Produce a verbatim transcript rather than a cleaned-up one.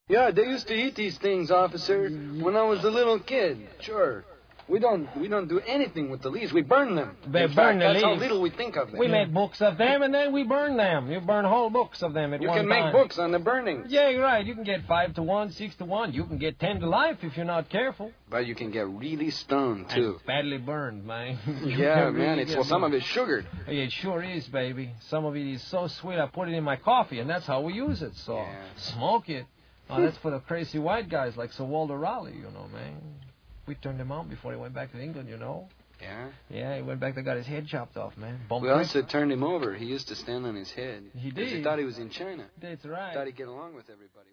Yeah, they used to eat these things, officer, when I was a little kid. Sure. We don't we don't do anything with the leaves. We burn them. They In burn fact, the that's leaves. how little we think of them. We make books of them, and then we burn them. You burn whole books of them at You one can time. make books on the burning. Yeah, you're right. You can get five to one, six to one. You can get ten to life if you're not careful. But you can get really stoned, too. And badly burned, man. Yeah, really man. It's Well, burned. some of it's sugared. Yeah, it sure is, baby. Some of it is so sweet, I put it in my coffee, and that's how we use it. So, Yeah. smoke it. Oh, that's for the crazy white guys like Sir Walter Raleigh, you know, man. We turned him out before he went back to England, you know. Yeah? Yeah, he went back there, got his head chopped off, man. Bump We quick. also turned him over. He used to stand on his head. He 'Cause did. He thought he was in China. That's right. Thought he'd get along with everybody.